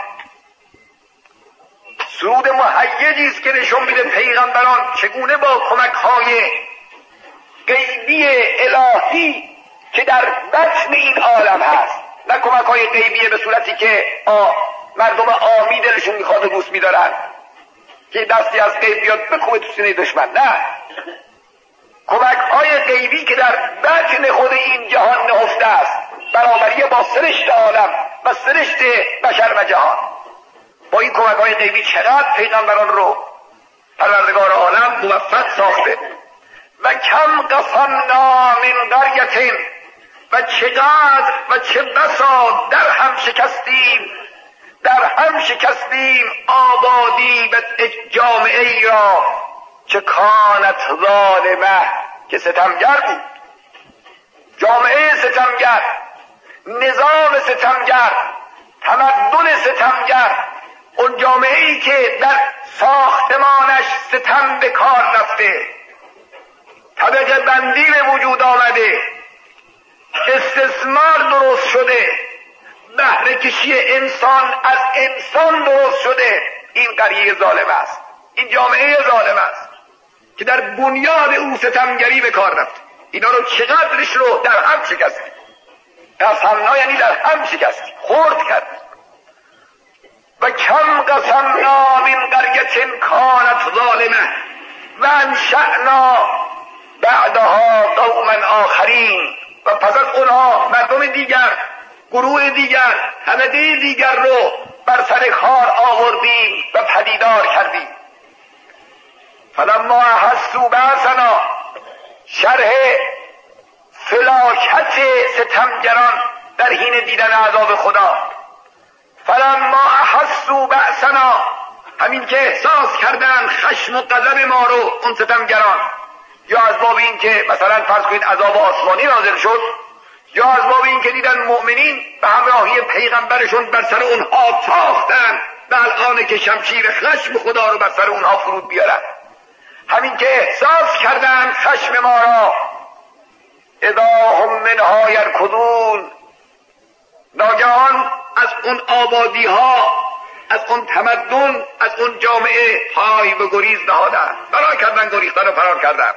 سرود مهیجی است که نشون میده پیغمبران چگونه با کمک های غیبی الهی که در بطن این عالم هست، نه کمک های غیبی به صورتی که مردم عامی دلشون میخواد و دوست میدارن که دستی از غیب بیاد بکوبه تو سینه دشمن، نه، کمک های غیبی که در بطن خود این جهان نهفته است، برابری با سرشت عالم و سرشت بشر و جهان. با این کمک های غیبی چقدر پیغمبران رو پروردگار عالم موفق ساخته. و کم قسمنا من قریة، و چقدر و چه بسا در هم شکستیم، در هم شکستیم آبادی و جامعه ای را که کانت ظالمه، که ستمگر بود. جامعه ستمگر، نظام ستمگر، تمدن ستمگر، اون جامعه ای که در ساختمانش ستم به کار رفته، طبقه بندی به وجود آمده، استثمار درست شده، بهره کشی انسان از انسان درست شده. این قریه ظالم است، این جامعه ظالم است که در بنیاد او ستمگری به کار رفت. اینا رو چقدرش رو در هم شکستی، قسمنا یعنی در هم شکستی، خرد کرد. و کم قسمنا من قریة کانت ظالمه و انشأنا بعدها قوما آخرین، و پس از اونها مردم دیگر، گروه دیگر، طبقه دیگر رو بر سر کار آوردیم و پدیدار کردیم. فلما احسوا بأسنا، شرح فلاکت ستمگران در حین دیدن عذاب خدا. فلما احسوا بأسنا، همین که احساس کردن خشم و غضب ما رو اون ستمگران، یا از باب این که مثلا فرض کنید عذاب آسمانی نازل شد، یا از باب این که دیدن مؤمنین به همراهی پیغمبرشون بر سر اونها تاختن و الان که شمشیر خشم خدا رو بر سر اونها فرود بیارن، همین که احساس کردن خشم ما را، اذا هم منها یرکضون، ناگهان از اون آبادی ها، از اون تمدن، از اون جامعه پای به گریز نهادن، فرار کردن، گریختن و فرار کردن.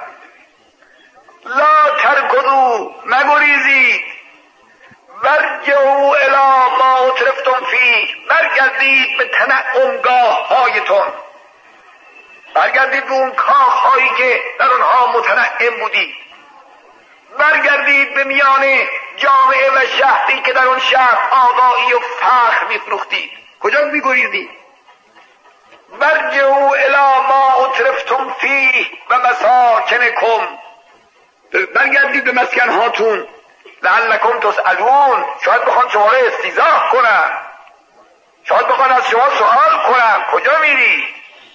لا ترکضوا، مگریزید، ورجعوا الی ما اترفتم فیه، برگردید به تنعمگاه هایتون، برگردید به اون کاخ هایی که در اونها متنعم بودید، برگردید به میان جامعه و شهری که در اون شهر آگاهی و فخر میفروختید. کجا میگریزید؟ برجعوا الی ما اترفتم فیه و مساکنکم، برگردید به مسکن هاتون، لعلکم تسألون، شاید بخوان شما را استیضاح کنن، شاید بخوان از شما سوال کنن کجا میری؟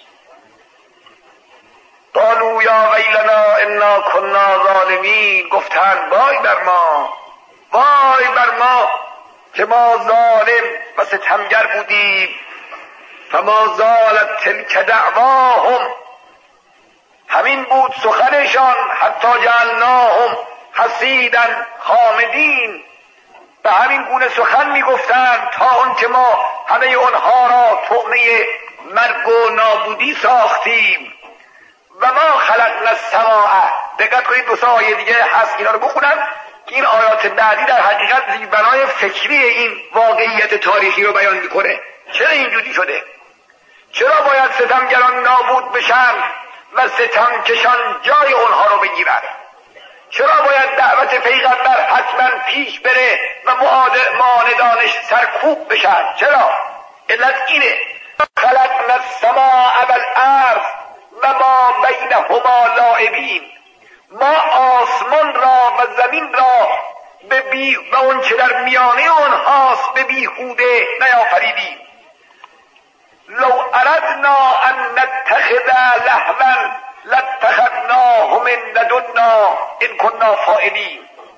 قالوا یا ویلنا انا کنا ظالمین، گفتن وای بر ما، وای بر ما که ما ظالم و ستمگر بودیم. فما زالت تلک دعواهم، همین بود سخنشان، حتی جعلناهم حصیدا خامدین، به همین گونه سخن میگفتند تا آن که ما همه اونها را طعمه مرگ و نابودی ساختیم. و ما خلقنا السماء، دقت کنید دو سه آیه دیگه هست اینا رو بخونم که این آیات بعدی در حقیقت زیربنای فکری این واقعیت تاریخی رو بیان میکنه. چرا اینجوری شده؟ چرا باید ستمگران نابود بشن و ستمکشان جای اونها رو بگیرن؟ چرا باید دعوت پیغمبر حتما پیش بره و معاندانش سرکوب بشن؟ چرا؟ علت اینه. خلقنا السماء والارض و ما بینهما لاعبین، ما آسمان را و زمین را به بی و اون چه در میانه آنهاست به بیهوده نیافریدیم. لو اردنا ان نتخذ لهوا لاتخذناه من لدنا ان كنا فاعلین،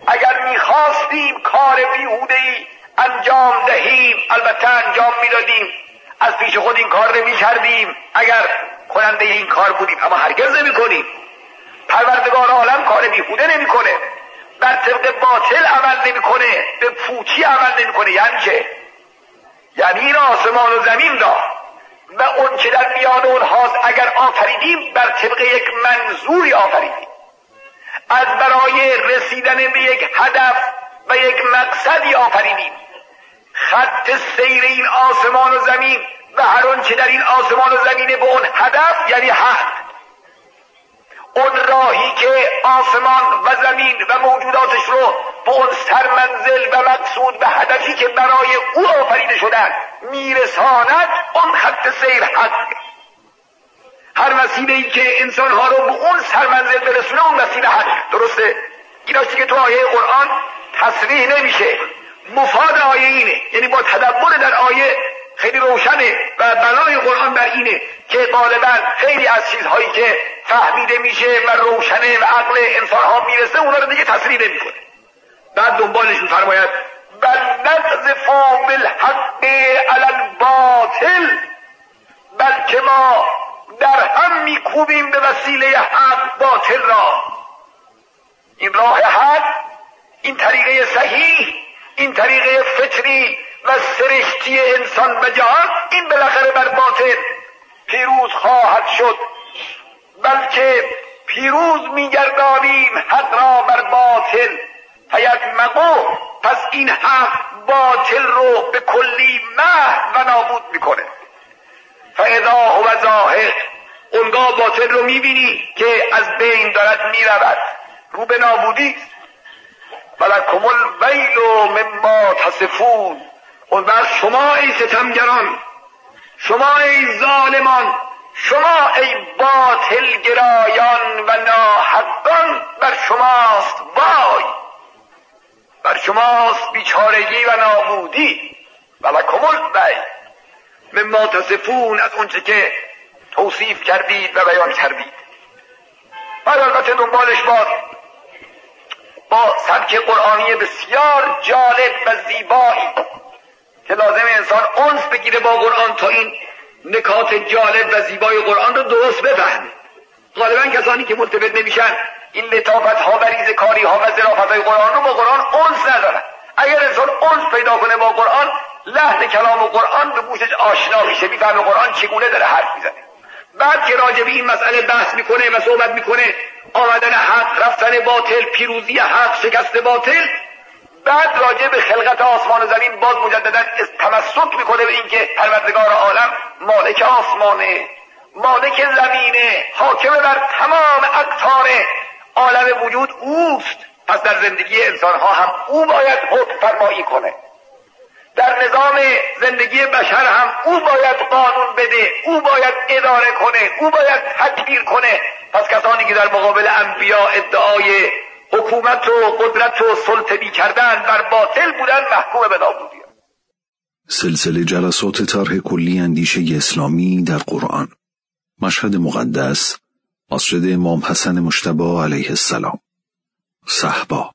اگر میخواستیم کار بیهوده‌ای انجام دهیم البته انجام میدادیم، از پیش خود این کار نمی‌کردیم اگر کننده این کار بودیم، اما هرگز نمی‌کنیم. پروردگار عالم کار بیهوده نمی‌کنه، بر طبق باطل عمل نمی‌کنه، به پوچی عمل نمی‌کنه. یعنی چه؟ یعنی این آسمان و زمین را و اون که در میان اونهاست اگر آفریدیم بر طبق یک منظوری آفریدیم، از برای رسیدن به یک هدف و یک مقصدی آفریدیم. خط سیر این آسمان و زمین و هر آنچه در این آسمان و زمین به اون هدف یعنی حق، اون راهی که آسمان و زمین و موجوداتش رو به اون سرمنزل و مقصود و هدفی که برای او آفریده شدن میرساند، اون خط سیر حق. هر وسیله‌ای که انسانها رو به اون سرمنزل برسونه اون وسیله حق. درسته؟ این هستی که تو آیه قرآن تصریح نمیشه، مفاد آیه اینه، یعنی با تدبر در آیه خیلی روشنه و بنای قرآن بر اینه که غالبا خیلی از چیزهایی که فهمیده میشه و روشنه و عقل انسانها میرسه اونا رو دیگه تصریح نمیکنه. بعد دنبالش میفرماید بل نقذف بالحق علی الباطل، بلکه ما در هم میکوبیم به وسیله حق باطل را. این راه حق، این طریقه صحیح، این طریقه فطری و سرشتی انسان و جهان، این بالاخره بر باطل پیروز خواهد شد. بلکه پیروز میگردانیم حق را بر باطل، فیدمغه، پس این حق باطل رو به کلی محو و نابود میکنه. فاذا هو زاهق، اونگاه باطل رو میبینی که از بین دارد میرود، رو به نابودی. ولکم الویل مما تصفون، اون بر شما ای ستمگران، شما ای ظالمان، شما ای باطل گرایان و ناحقان، بر شماست وای، بر شماست بیچارگی و نابودی. ولکم الویل مما تصفون، از اونچه که توصیف کردید و بیان کردید. بعد البته دنبالش باز با سبک قرآنی بسیار جالب و زیبایی که لازم انسان انس بگیره با قرآن تا این نکات جالب و زیبای قرآن رو درست بفهمه. غالبا کسانی که ملتفت نمیشن این لطافت ها و ریزکاری ها و ظرافت های قرآن رو با قرآن انس ندارن. اگر انسان انس پیدا کنه با قرآن، لحن کلام و قرآن به گوشش آشنا میشه، میفهمه قرآن چگونه داره حرف میزنه. بعد که راجع به این مسئله بحث میکنه و صحبت میکنه، آمدن حق، رفتن باطل، پیروزی حق، شکست باطل، بعد راجع به خلقت آسمان و زمین باز مجددا تمسک میکنه به اینکه پروردگار عالم مالک آسمانه، مالک زمینه، حاکم بر تمام اقطار عالم وجود اوست. پس در زندگی انسان ها هم او باید حکم فرمایی کنه، در نظام زندگی بشر هم او باید قانون بده، او باید اداره کنه، او باید تدبیر کنه. پس کسانی که در مقابل انبیا ادعای حکومت و قدرت و سلطنی کردن بر باطل بودن، محکوم به نابودی. سلسله جلسات طرح کلی اندیشه اسلامی در قرآن. مشهد مقدس، مسجد امام حسن مجتبی علیه السلام، صحبا.